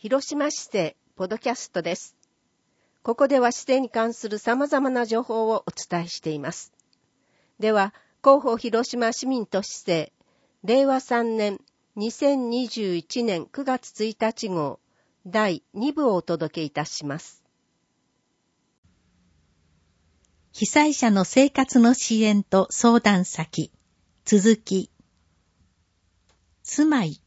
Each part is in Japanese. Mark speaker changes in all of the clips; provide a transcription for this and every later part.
Speaker 1: 広島市政ポドキャストです。ここでは市政に関する様々な情報をお伝えしています。では、広報広島市民と市政、令和3年2021年9月1日号第2部をお届けいたします。
Speaker 2: 被災者の生活の支援と相談先、続き。住まい。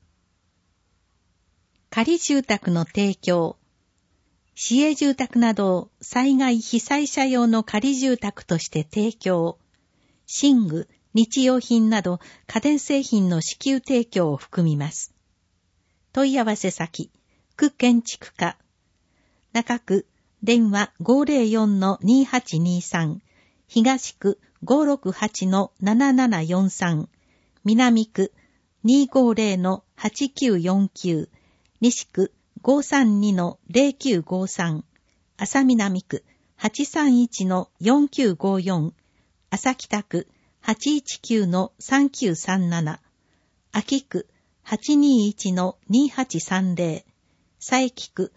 Speaker 2: 仮住宅の提供。市営住宅などを災害被災者用の仮住宅として提供。寝具、日用品など家電製品の支給提供を含みます。問い合わせ先、区建築課。中区、電話 504-2823、東区 568-7743、南区 250-8949、西区 532-0953、朝南区 831-4954、朝北区 819-3937、秋区 821-2830、佐伯区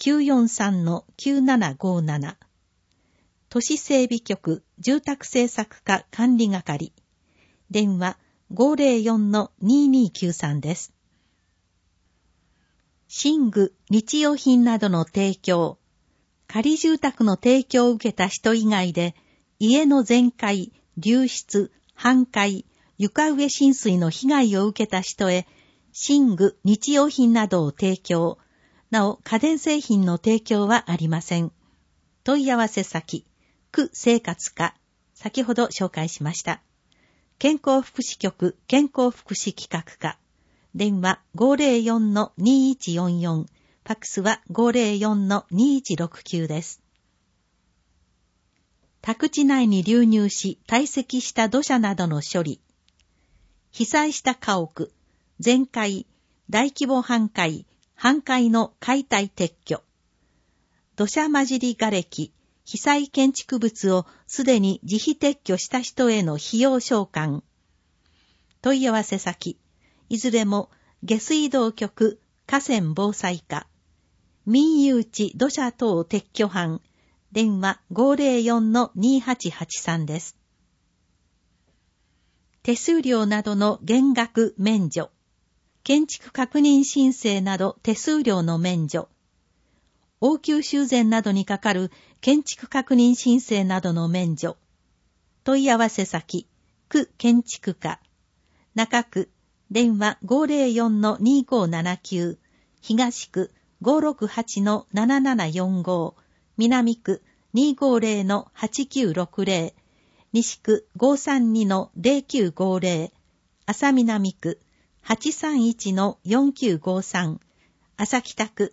Speaker 2: 943-9757、都市整備局住宅政策課管理係、電話 504-2293 です。寝具、日用品などの提供。仮住宅の提供を受けた人以外で、家の全壊、流出、半壊、床上浸水の被害を受けた人へ、寝具、日用品などを提供。なお、家電製品の提供はありません。問い合わせ先、区生活課、先ほど紹介しました。健康福祉局、健康福祉企画課。電話 504-2144、ファックスは 504-2169 です。宅地内に流入し堆積した土砂などの処理。被災した家屋、全壊、大規模半壊、半壊の解体撤去。土砂混じり瓦礫、被災建築物をすでに自費撤去した人への費用償還。問い合わせ先、いずれも下水道局河川防災課、民有地土砂等撤去班、電話 504-2883 です。手数料などの減額免除、建築確認申請など手数料の免除、応急修繕などにかかる建築確認申請などの免除。問い合わせ先、区建築課、中区、電話 504-2579、東区 568-7745、南区 250-8960、西区 532-0950、朝南区 831-4953、朝北区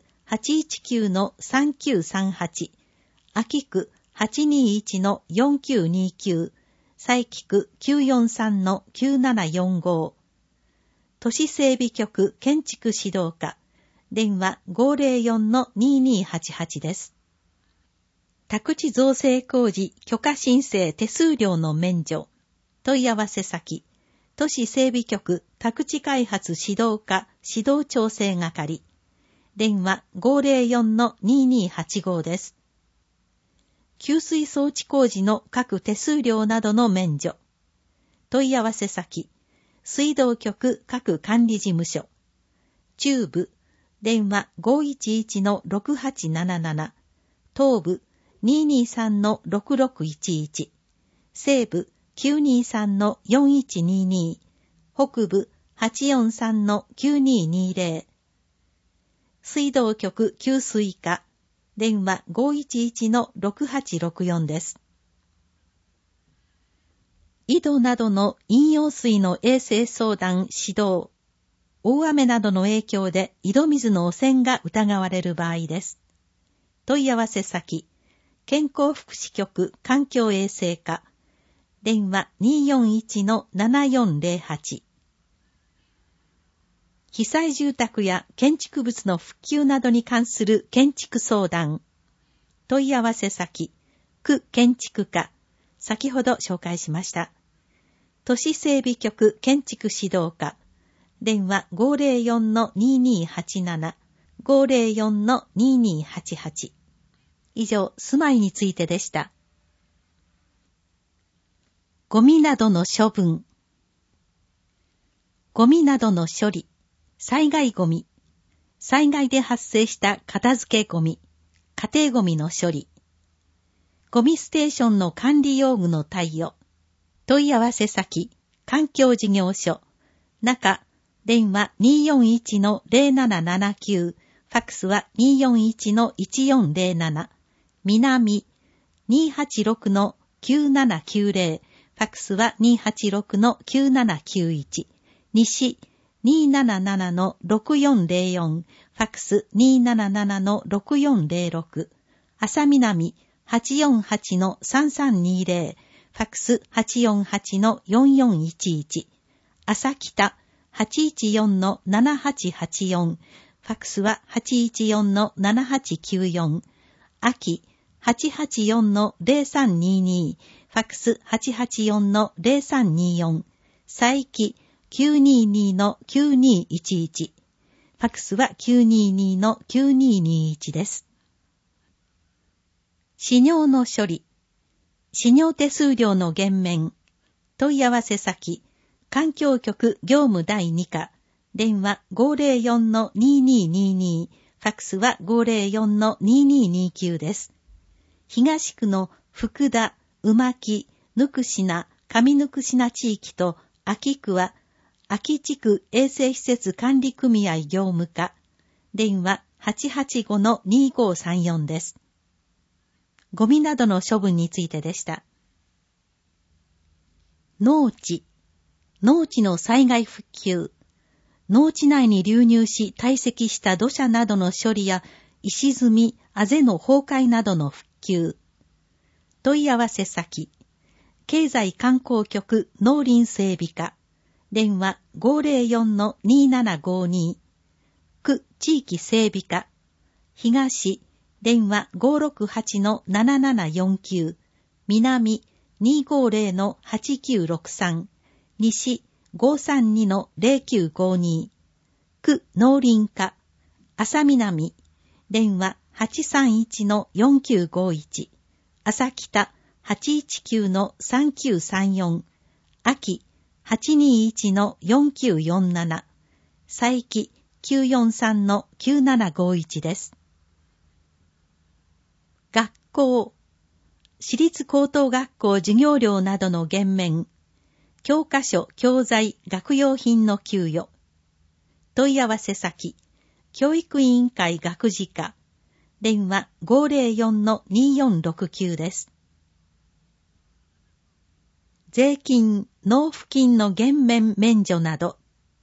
Speaker 2: 819-3938、秋区 821-4929、佐伯区 943-9745、都市整備局建築指導課、電話 504-2288 です。宅地造成工事許可申請手数料の免除。問い合わせ先、都市整備局宅地開発指導課指導調整係、電話 504-2285 です。給水装置工事の各手数料などの免除。問い合わせ先、水道局各管理事務所、中部、電話 511-6877、東部 223-6611、西部 923-4122、北部 843-9220、水道局給水課、電話 511-6864 です。井戸などの飲用水の衛生相談指導。大雨などの影響で井戸水の汚染が疑われる場合です。問い合わせ先、健康福祉局環境衛生課、電話 241-7408。被災住宅や建築物の復旧などに関する建築相談。問い合わせ先、区建築課、先ほど紹介しました。都市整備局建築指導課、電話 504-2287、 504-2288。以上、住まいについてでした。ゴミなどの処分。ゴミなどの処理、災害ゴミ、災害で発生した片付けゴミ、家庭ゴミの処理、ゴミステーションの管理用具の貸与、問い合わせ先、環境事業所、中、電話 241-0779、ファックスは 241-1407、南 286-9790、ファックスは 286-9791、西 277-6404、ファックス 277-6406、朝南 848-3320、ファックス 848-4411、朝北 814-7884、ファックスは 814-7894、秋 884-0322、ファックス 884-0324、佐伯 922-9211、ファックスは 922-9221 です。使用の処理、使用手数料の減免、問い合わせ先、環境局業務第2課、電話 504-2222、ファックスは 504-2229 です。東区の福田、馬木、ぬくしな、上ぬくしな地域と秋区は、秋地区衛生施設管理組合業務課、電話 885-2534 です。ゴミなどの処分についてでした。農地、農地の災害復旧、農地内に流入し堆積した土砂などの処理や石積み、あぜの崩壊などの復旧。問い合わせ先、経済観光局農林整備課、電話 504-2752、区地域整備課、東、電話 568-7749、南 250-8963、西 532-0952、区農林課、朝南、電話 831-4951、朝北 819-3934、秋 821-4947、佐伯 943-9751 です。学校、私立高等学校授業料などの減免、教科書、教材、学用品の給与。問い合わせ先、教育委員会学事課、電話 504-2469 です。税金、納付金の減免免除など、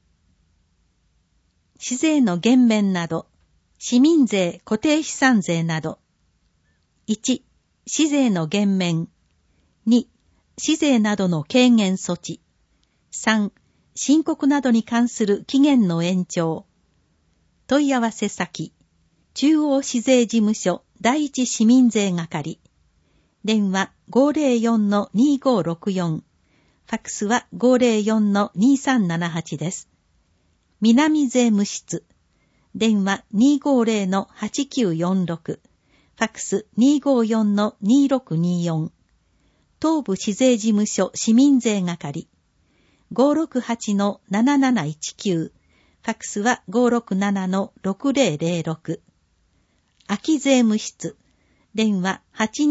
Speaker 2: 市税の減免など、市民税、固定資産税など、1、市税の減免。2、市税などの軽減措置。3、申告などに関する期限の延長。問い合わせ先、中央市税事務所第一市民税係。電話 504-2564。ファックスは 504-2378 です。南税務室。電話 250-8946。ファックス 254-2624。東部市税事務所市民税係。568-7719。ファックスは 567-6006。秋税務室。電話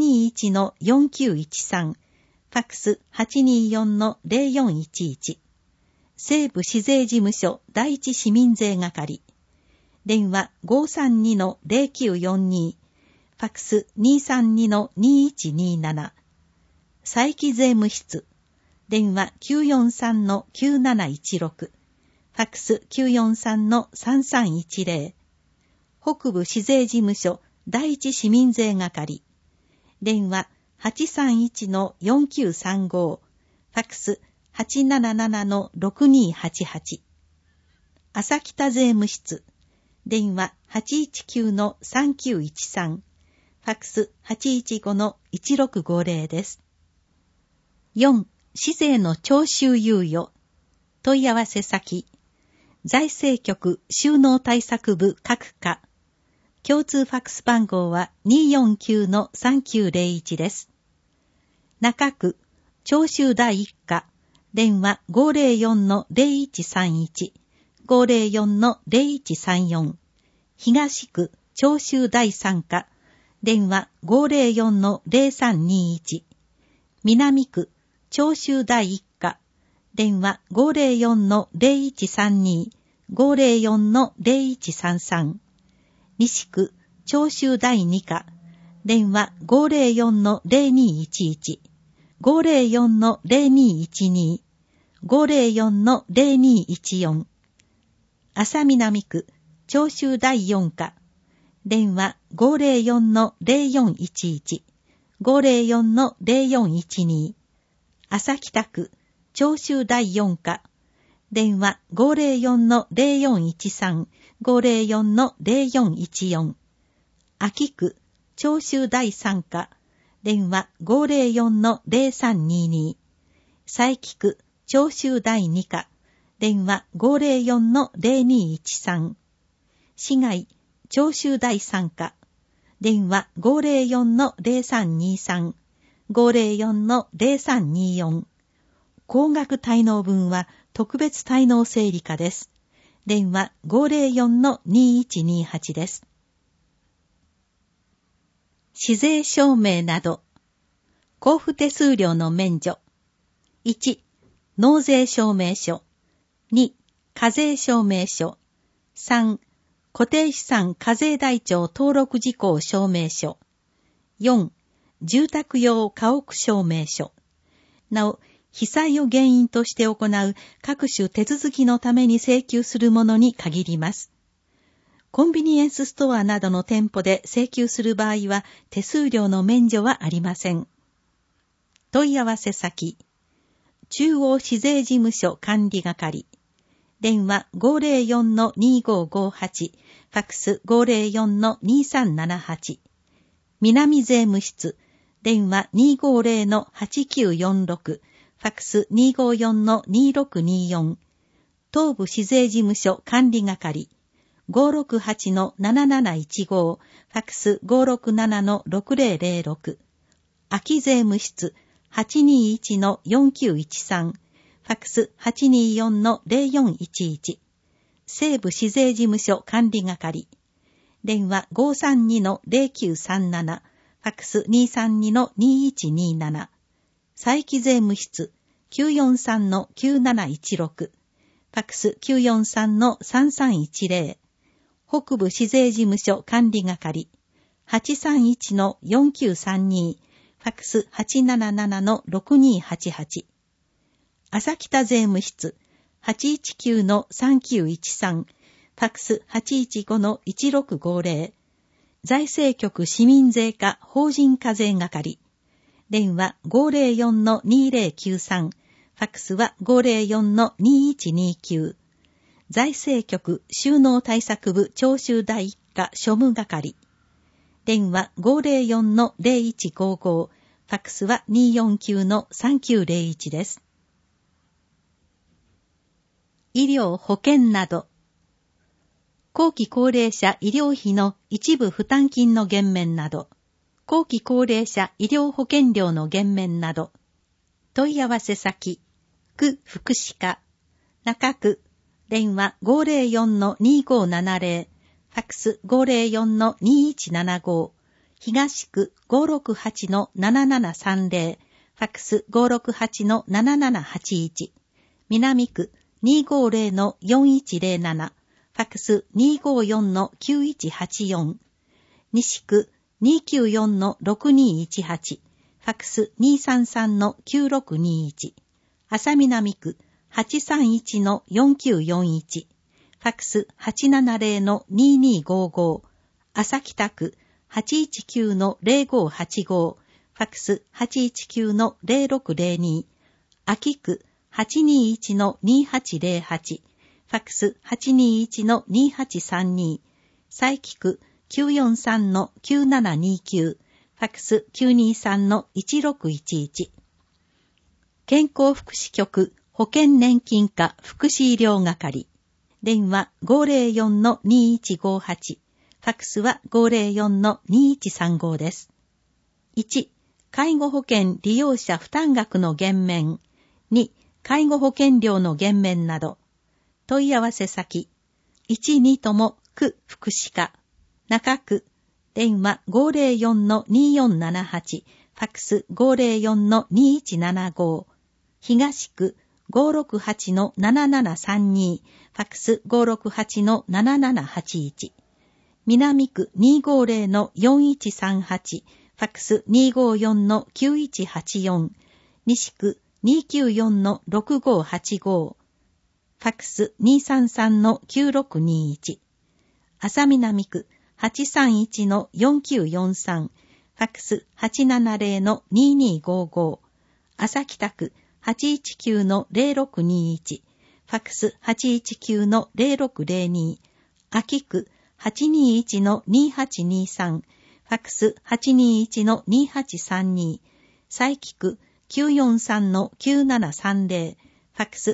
Speaker 2: 821-4913。ファックス 824-0411。西部市税事務所第一市民税係。電話 532-0942。ファックス 232-2127。佐伯税務室。電話 943-9716。ファックス 943-3310。北部市税事務所第一市民税係。電話 831-4935。ファックス 877-6288。朝北税務室。電話 819-3913。ファックス 815-1650 です。4. 市税の徴収猶予。問い合わせ先。財政局収納対策部各課。 共通ファックス番号は 249-3901 です。中区、長州第一課、電話 504-0131、504-0134。東区、長州第三課、電話 504-0321。南区、長州第一課、電話 504-0132、504-0133。西区、長州第二課、電話 504-0211、504-0212、504-0214。浅南区、長州第四課、電話 504-0411、504-0412。朝北区、長州第四課、電話 504-0413、504-0414。秋区、長州第三課、電話 504-0322。佐伯区、長州第二課、電話 504-0213。市街、長州第三課、電話 504-0323、504-0324。高額滞納分は特別滞納整理課です。電話 504-2128 です。市税証明など、交付手数料の免除。1、納税証明書。2、課税証明書。3、固定資産課税台帳登録事項証明書。4、住宅用家屋証明書。なお、被災を原因として行う各種手続きのために請求するものに限ります。コンビニエンスストアなどの店舗で請求する場合は手数料の免除はありません。問い合わせ先、中央市税事務所管理係。電話 504-2558、ファックス 504-2378。南税務室、電話 250-8946、ファックス 254-2624。東部市税事務所管理係、568-7715、ファックス 567-6006。秋税務室、821-4913、ファックス 824-0411。西部市税事務所管理係。電話 532-0937、ファックス 232-2127。佐伯税務室 943-9716、ファックス 943-3310。北部市税事務所管理係。831-4932、ファックス 877-6288。朝北税務室 819-3913、ファックス 815-1650。財政局市民税課法人課税係。電話 504-2093、ファックスは 504-2129。財政局収納対策部徴収第一課庶務係。電話 504-0155、ファックスは 249-3901 です。医療保険など、後期高齢者医療費の一部負担金の減免など、後期高齢者医療保険料の減免など、問い合わせ先、区福祉課、中区、電話 504-2570、ファックス 504-2175、東区 568-7730、ファックス 568-7781、南区250-4107、ファックス 254-9184、西区294-6218、ファックス 233-9621、浅南区831-4941、ファックス 870-2255、朝北区819-0585、ファックス 819-0602、秋区821-2808、ファックス 821-2832、佐伯区943-9729、ファックス 923-1611。健康福祉局保険年金課福祉医療係。電話 504-2158、フファックスは 504-2135 です。1、介護保険利用者負担額の減免。2、介護保険料の減免など。問い合わせ先。1、2とも区福祉課。中区。電話 504-2478。ファックス 504-2175。東区 568-7732。ファックス 568-7781。南区 250-4138。ファックス 254-9184。西区 294-6585。ファックス 233-9621。浅南区 831-4943。ファックス 870-2255。浅北区 819-0621。ファックス 819-0602。秋区 821-2823。ファックス 821-2832。佐伯区 943-9730。ファックス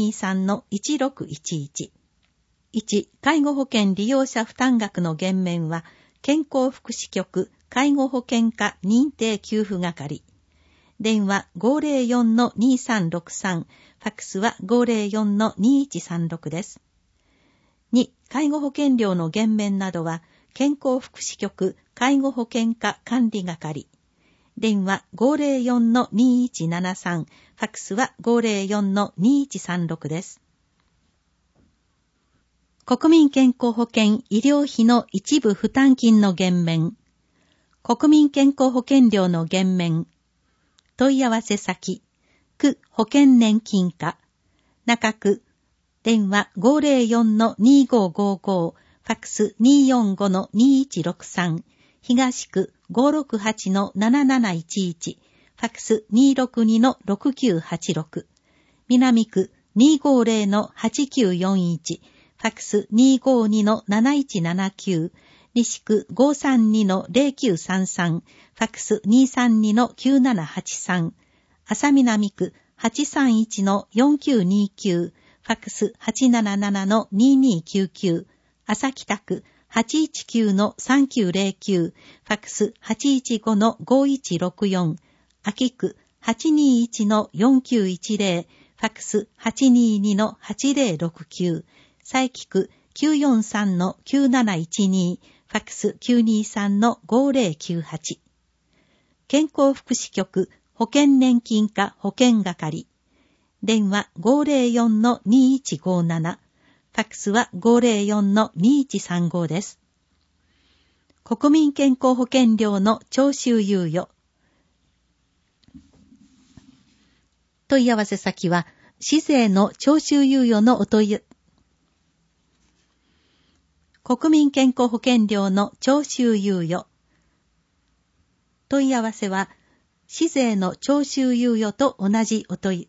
Speaker 2: 923-1611。1、介護保険利用者負担額の減免は、健康福祉局介護保険課認定給付係。電話 504-2363。ファックスは 504-2136 です。2、介護保険料の減免などは、健康福祉局介護保険課管理係。電話 504-2173。ファックスは 504-2136 です。国民健康保険医療費の一部負担金の減免。国民健康保険料の減免。問い合わせ先。区保険年金課。中区。電話 504-2555。ファックス 245-2163。東区 568-7711。ファックス 262-6986。南区 250-8941。ファックス 252-7179。西区 532-0933。ファックス 232-9783。浅南区 831-4929。ファックス 877-2299。浅北区 819-3909。ファックス 815-5164。秋区 821-4910。ファックス 822-8069。佐伯区 943-9712。ファックス 923-5098。健康福祉局保険年金課保険係。電話 504-2157。ファックスは 504-2135 です。国民健康保険料の徴収猶予。問い合わせ先は、市税の徴収猶予のお問い、国民健康保険料の徴収猶予。問い合わせは、市税の徴収猶予と同じお問い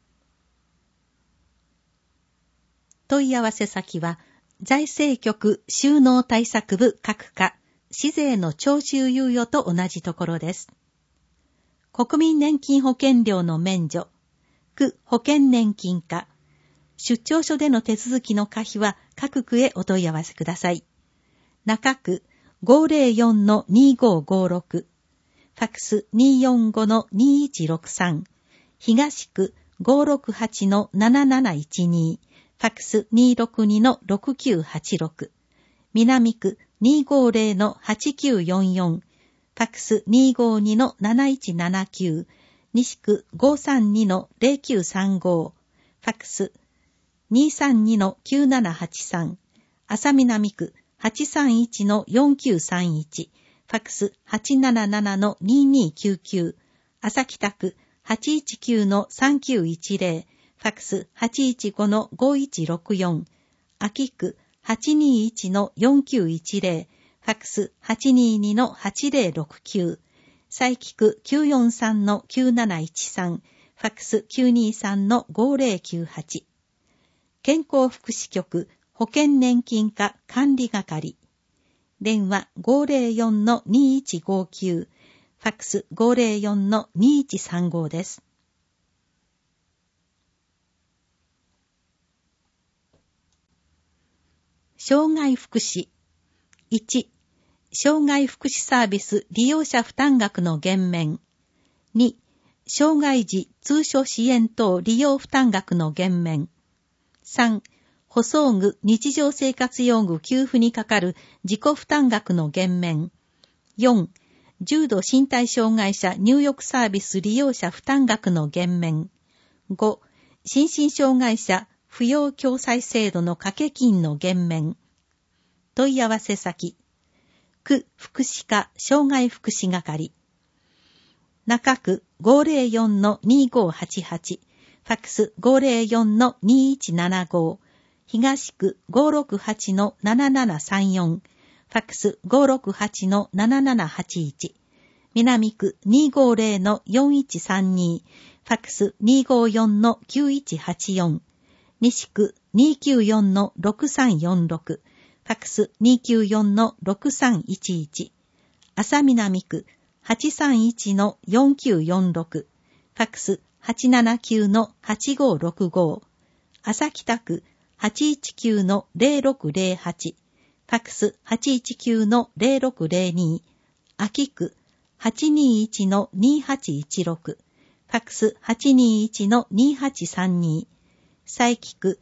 Speaker 2: 合わせ先は、財政局収納対策部各課、市税の徴収猶予と同じところです。国民年金保険料の免除、区保険年金課、出張所での手続きの可否は各区へお問い合わせください。中区 504-2556。ファックス 245-2163。東区 568-7712。ファックス 262-6986。南区 250-8944。ファックス 252-7179。西区 532-0935。ファックス 232-9783。浅南区 831-4931。ファックス 877-2299。浅北区 819-3910。ファックス 815-5164。秋区 821-4910。ファックス 822-8069。佐伯区 943-9713。ファックス 923-5098。健康福祉局保険年金課管理係。電話 504-2159。ファックス 504-2135 です。障害福祉。 1、障害福祉サービス利用者負担額の減免。2、障害児通所支援等利用負担額の減免。3、補装具日常生活用具給付にかかる自己負担額の減免。4、重度身体障害者入浴サービス利用者負担額の減免。5、心身障害者扶養共済制度の掛け金の減免。問い合わせ先。区福祉課障害福祉係。中区 504-2588。ファックス 504-2175。東区 568-7734。ファックス 568-7781。南区 250-4132。ファックス 254-9184。西区 294-6346。ファックス 294-6311。浅南区 831-4946。ファックス 879-8565。浅北区 819-0608。ファックス 819-0602。秋区 821-2816。ファックス 821-2832。佐伯区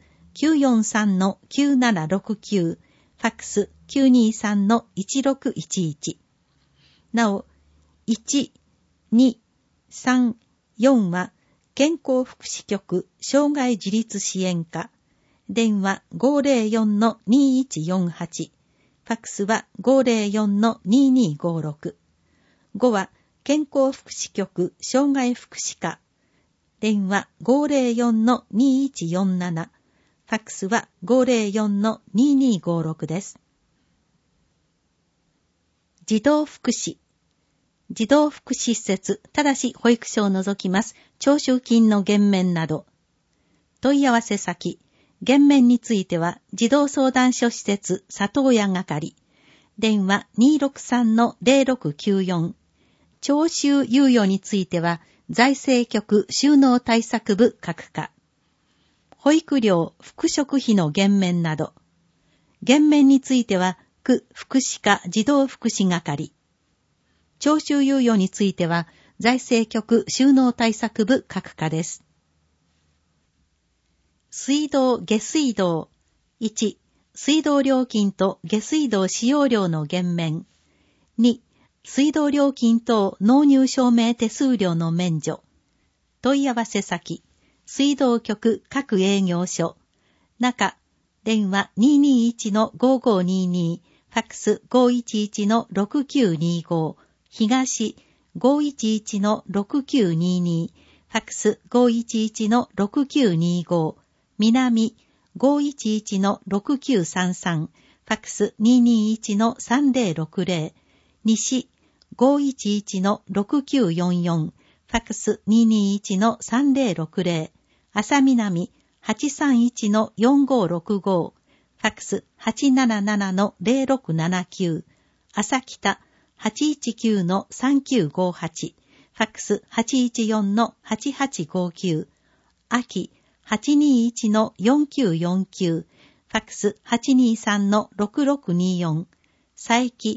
Speaker 2: 943-9769。ファックス 923-1611。なお、1、2、3、4は、健康福祉局障害自立支援課。電話 504-2148。ファックスは 504-2256。5は、健康福祉局障害福祉課。電話 504-2147。ファックスは 504-2256 です。児童福祉。児童福祉施設、ただし保育所を除きます。徴収金の減免など。問い合わせ先。減免については、児童相談所施設、里親係。電話 263-0694。徴収猶予については、財政局収納対策部各課。保育料、副食費の減免など。減免については、区福祉課児童福祉係。徴収猶予については、財政局収納対策部各課です。水道・下水道。1、水道料金と下水道使用料の減免。2、水道料金等納入証明手数料の免除。問い合わせ先。水道局各営業所。中、電話 221-5522。ファックス 511-6925。東 511-6922。ファックス 511-6925。南 511-6933。ファックス 221-3060。西 511-6944。ファックス 221-3060。浅南 831-4565。ファックス 877-0679。浅北 819-3958。ファックス 814-8859。秋 821-4949。ファックス 823-6624。佐伯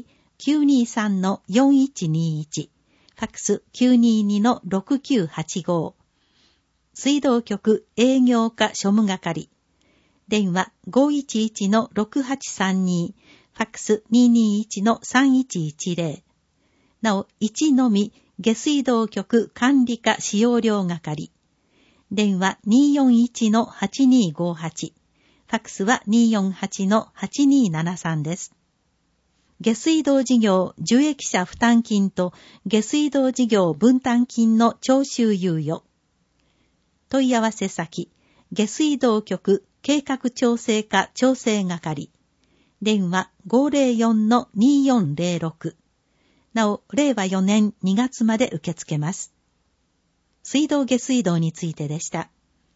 Speaker 2: 923-4121。ファックス 922-6985。水道局営業課庶務係。電話 511-6832。ファックス 221-3110。なお、1のみ下水道局管理課使用料係。電話 241-8258。ファックスは 248-8273 です。下水道事業受益者負担金と下水道事業分担金の徴収猶予。問い合わせ先。下水道局計画調整課調整係。電話 504-2406。なお、令和4年2月まで受け付けます。水道下水道についてでした。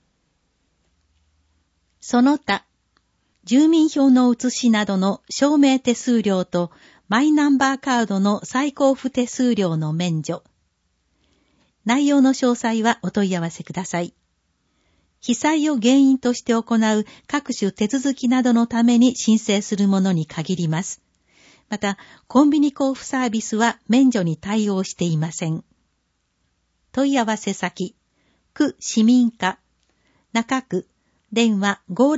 Speaker 2: その他、住民票の写しなどの証明手数料とマイナンバーカードの再交付手数料の免除。内容の詳細はお問い合わせください。被災を原因として行う各種手続きなどのために申請するものに限ります。 また、コンビニ交付サービスは免除に対応していません。問い合わせ先、区市民課、中区、電話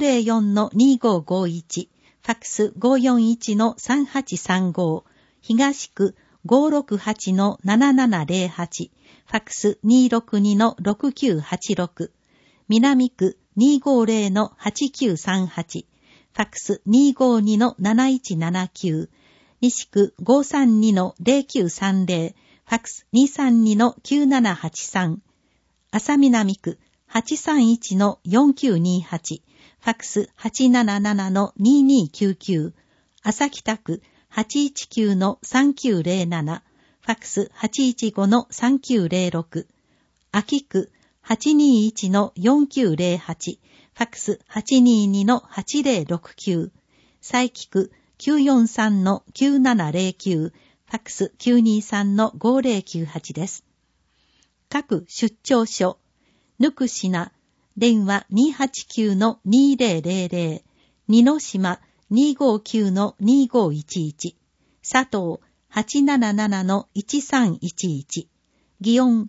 Speaker 2: 504-2551、ファックス 541-3835、東区 568-7708、ファックス 262-6986、南区 250-8938、ファックス 252-7179、西区 532-0930、ファックス 232-9783、浅南区 831-4928、ファックス 877-2299、朝北区 819-3907、ファックス 815-3906、秋区 821-4908、ファックス 822-8069、佐伯区 943-9709、ファックス 923-5098 です。各出張所、ぬくしな、電話 289-2000、二の島 259-2511、佐藤 877-1311、祇園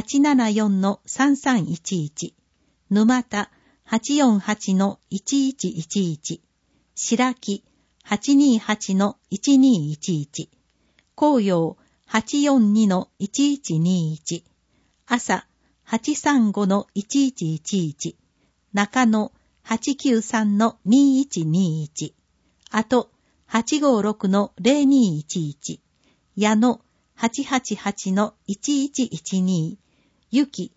Speaker 2: 874-3311、沼田 848-1111、白木 828-1211、紅葉 842-1121、朝 835-1111、中野 893-2121、あと 856-0211、矢野 888-1112、ゆき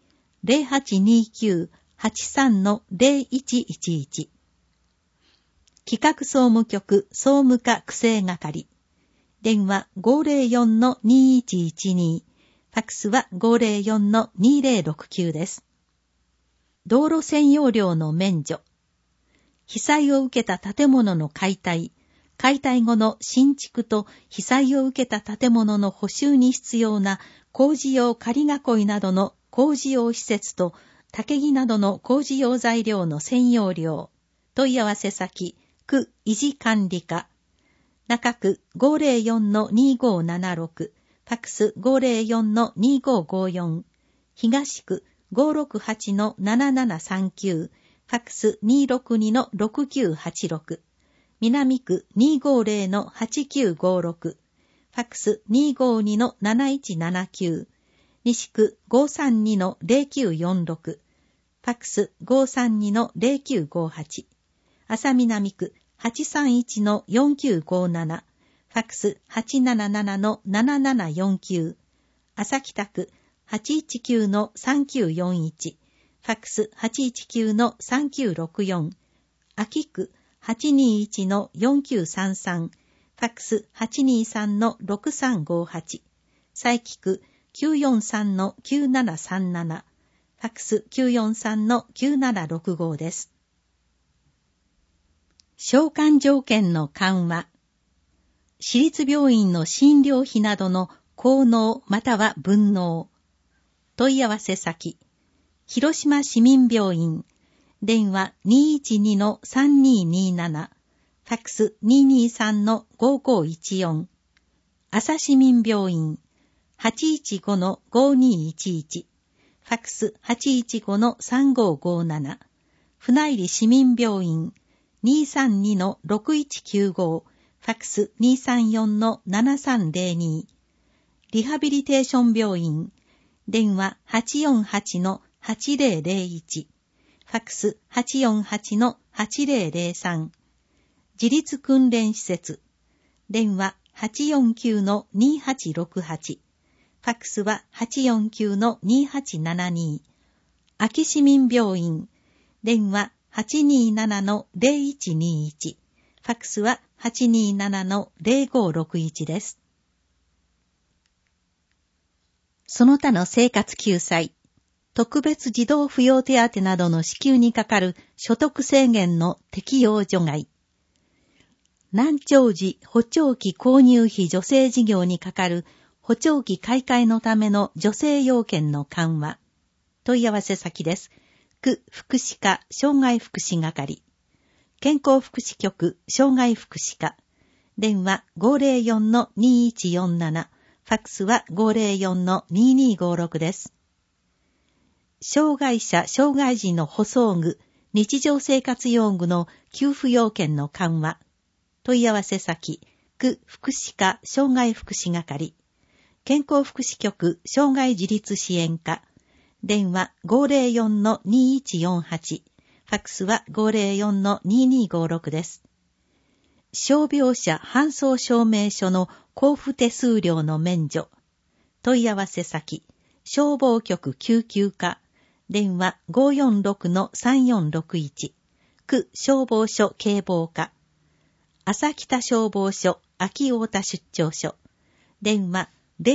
Speaker 2: 0829-83-0111、企画総務局総務課区政係、電話 504-2112、ファックスは 504-2069 です。道路占用料の免除。被災を受けた建物の解体、解体後の新築と被災を受けた建物の補修に必要な工事用仮囲いなどの工事用施設と竹木などの工事用材料の占用料。問い合わせ先、区維持管理課。中区 504-2576、ファックス 504-2554、東区 568-7739、ファックス 262-6986、南区 250-8956、ファックス 252-7179、西区 532-0946、ファックス 532-0958、朝南区 831-4957、ファックス 877-7749、朝北区 819-3941、ファックス 819-3964、秋区 821-4933、ファックス 823-6358、佐伯区 943-9737、ファックス 943-9765 です。償還条件の緩和。私立病院の診療費などの公納または分納。問い合わせ先、広島市民病院、電話 212-3227、ファックス 223-5514、朝市民病院、815-5211、ファックス 815-3557、船入市民病院、232-6195、ファックス 234-7302、リハビリテーション病院、電話 848-8001、ファックス 848-8003、自立訓練施設、電話 849-2868、ファックスは 849-2872、秋市民病院、電話 827-0121、ファックスは 827-0561 です。その他の生活救済、特別児童扶養手当などの支給にかかる所得制限の適用除外。難聴時補聴器購入費助成事業にかかる補聴器買い替えのための助成要件の緩和。問い合わせ先です。区福祉課障害福祉係、健康福祉局障害福祉課、 電話 504-2147、ファックスは 504-2256 です。障害者・障害児の補装具、日常生活用具の給付要件の緩和。問い合わせ先、区福祉課障害福祉係、健康福祉局障害自立支援課、電話 504-2148、ファックスは 504-2256 です。傷病者搬送証明書の交付手数料の免除。問い合わせ先、消防局救急課、電話 546-3461、区消防署警防課、朝北消防署秋太田出張所、電話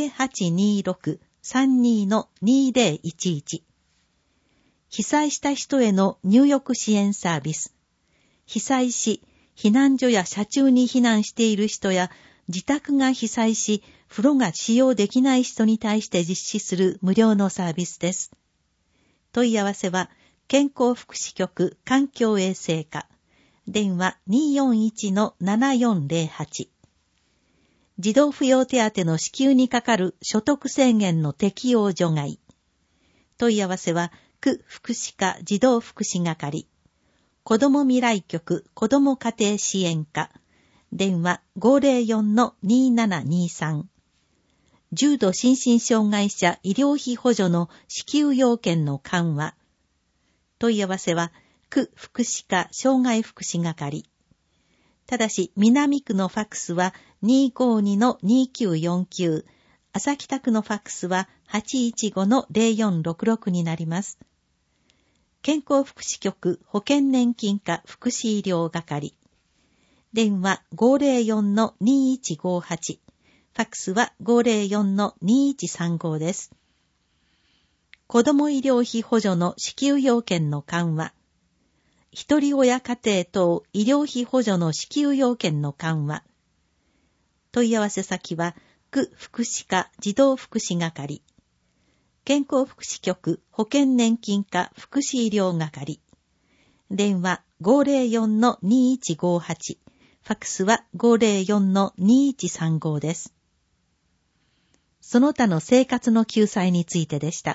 Speaker 2: 0826-32-2011。被災した人への入浴支援サービス。被災し、避難所や車中に避難している人や、自宅が被災し、風呂が使用できない人に対して実施する無料のサービスです。問い合わせは、健康福祉局環境衛生課。電話 241-7408。児童扶養手当の支給にかかる所得制限の適用除外。問い合わせは、区福祉課児童福祉係。子ども未来局子ども家庭支援課。電話 504-2723。重度心身障害者医療費補助の支給要件の緩和。問い合わせは、区福祉課障害福祉係。ただし、南区のファックスは 252-2949、朝北区のファックスは 815-0466 になります。健康福祉局保険年金課福祉医療係。電話 504-2158、ファックスは 504-2135 です。子ども医療費補助の支給要件の緩和。一人親家庭等医療費補助の支給要件の緩和。問い合わせ先は、区福祉課児童福祉係。健康福祉局保険年金課福祉医療係。電話 504-2158、ファックスは 504-2135 です。その他の生活の救済についてでした。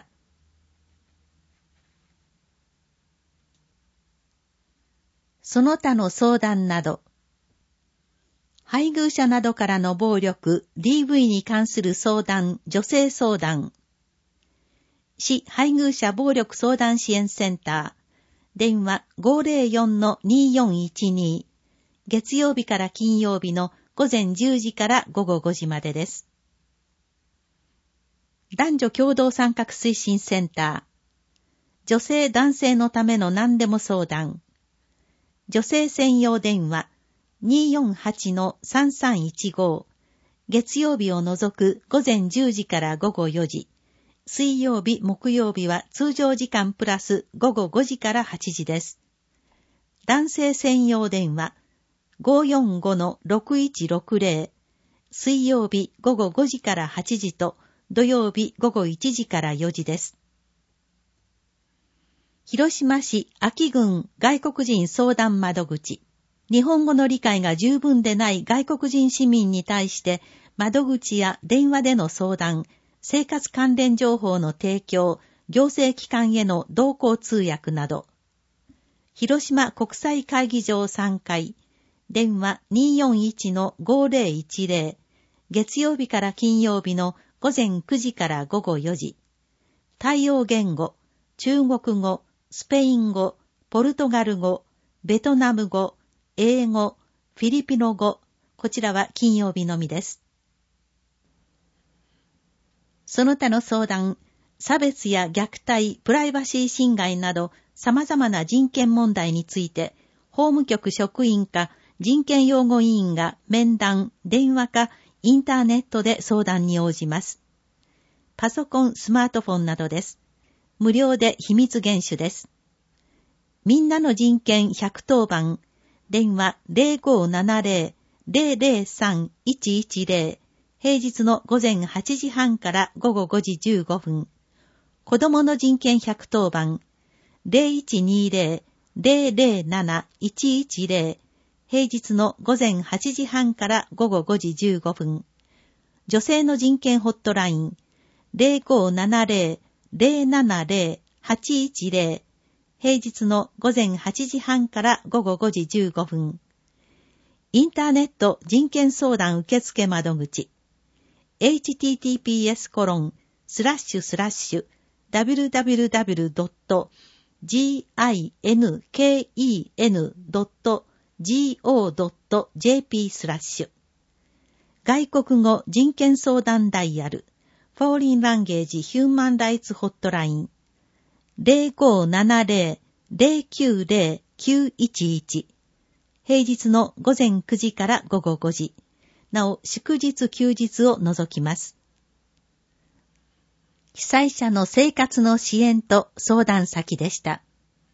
Speaker 2: その他の相談など、配偶者などからの暴力、DV に関する相談、女性相談、市配偶者暴力相談支援センター、電話 504-2412、月曜日から金曜日の午前10時から午後5時までです。男女共同参画推進センター、女性男性のための何でも相談、女性専用電話 248-3315、月曜日を除く午前10時から午後4時、水曜日木曜日は通常時間プラス午後5時から8時です。男性専用電話 545-6160、水曜日午後5時から8時と土曜日午後1時から4時です。広島市安芸郡外国人相談窓口。日本語の理解が十分でない外国人市民に対して窓口や電話での相談、生活関連情報の提供、行政機関への同行通訳など。広島国際会議場3階、電話 241-5010、月曜日から金曜日の午前9時から午後4時。対応言語、中国語、スペイン語、ポルトガル語、ベトナム語、英語、フィリピノ語、こちらは金曜日のみです。その他の相談、差別や虐待、プライバシー侵害など様々な人権問題について、法務局職員か人権擁護委員が面談、電話かインターネットで相談に応じます。パソコン、スマートフォンなどです。無料で秘密厳守です。みんなの人権110番、電話 0570-003-110、平日の午前8時半から午後5時15分。子どもの人権110番、0120-007-110、 平日の午前8時半から午後5時15分。女性の人権ホットライン 0570-070-810。平日の午前8時半から午後5時15分。インターネット人権相談受付窓口 https://www.ginken.go.jp/ 外国語人権相談ダイヤル Foreign Language Human Rights Hotline 0570-090-911。平日の午前9時から午後5時。なお、祝日休日を除きます。被災者の生活の支援と相談先でした。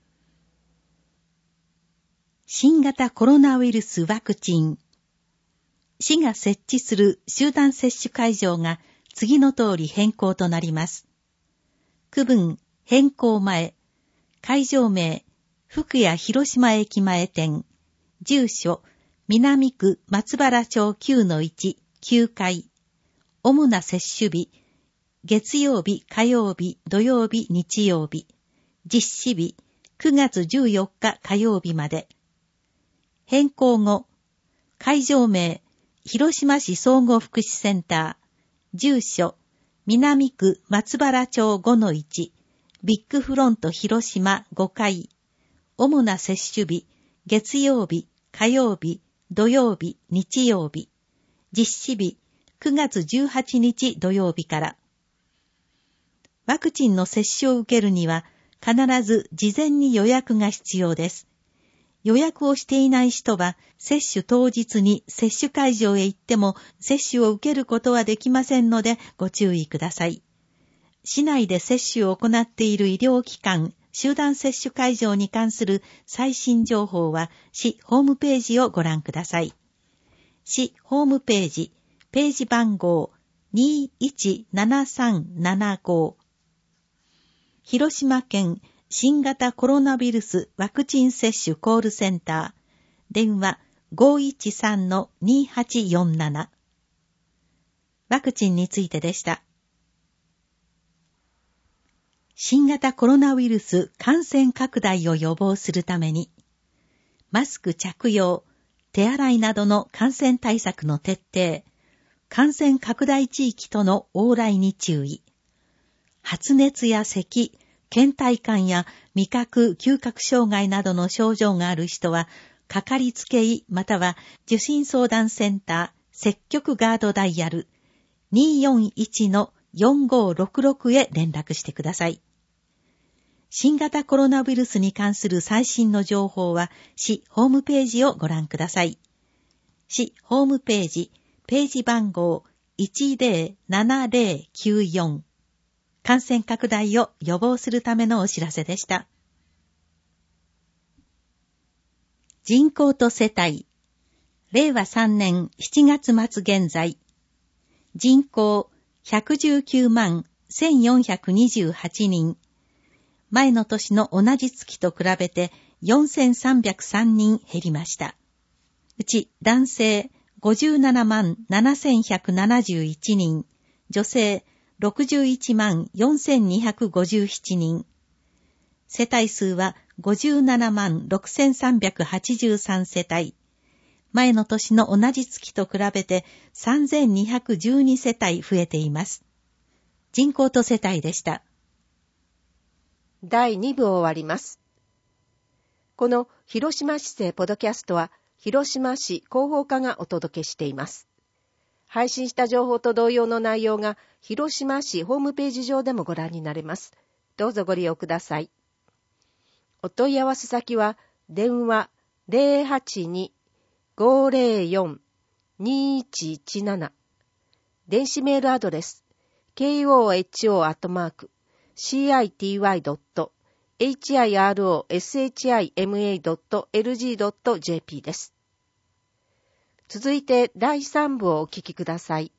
Speaker 2: 新型コロナウイルスワクチン。市が設置する集団接種会場が次の通り変更となります。区分変更前、会場名、福屋広島駅前店、住所、南区松原町 9-1、9階。主な接種日、月曜日、火曜日、土曜日、日曜日。実施日、9月14日火曜日まで。変更後、会場名、広島市総合福祉センター。住所、南区松原町 5-1、ビッグフロント広島5階。主な接種日、月曜日、火曜日、土曜日、日曜日。実施日、9月18日土曜日から。ワクチンの接種を受けるには、必ず事前に予約が必要です。予約をしていない人は、接種当日に接種会場へ行っても、接種を受けることはできませんので、ご注意ください。市内で接種を行っている医療機関、集団接種会場に関する最新情報は、市ホームページをご覧ください。市ホームページ、ページ番号217375。広島県新型コロナウイルスワクチン接種コールセンター、電話 513-2847。ワクチンについてでした。新型コロナウイルス感染拡大を予防するために、マスク着用、手洗いなどの感染対策の徹底、感染拡大地域との往来に注意、発熱や咳、倦怠感や味覚・嗅覚障害などの症状がある人は、かかりつけ医または受診相談センター積極ガードダイヤル 241-4566 へ連絡してください。新型コロナウイルスに関する最新の情報は、市ホームページをご覧ください。市ホームページ、ページ番号 107094。感染拡大を予防するためのお知らせでした。人口と世帯。令和3年7月末現在。人口119万1428人。前の年の同じ月と比べて4303人減りました。うち男性57万7171人、女性61万4257人。世帯数は57万6383世帯。前の年の同じ月と比べて3212世帯増えています。人口と世帯でした。
Speaker 1: 第2部を終わります。この広島市政ポドキャストは広島市広報課がお届けしています。配信した情報と同様の内容が広島市ホームページ上でもご覧になれます。どうぞご利用ください。お問い合わせ先は電話 082-504-2117 電子メールアドレス koho.city.hirosHIMA.lg.jp です。続いて第3部をお聞きください。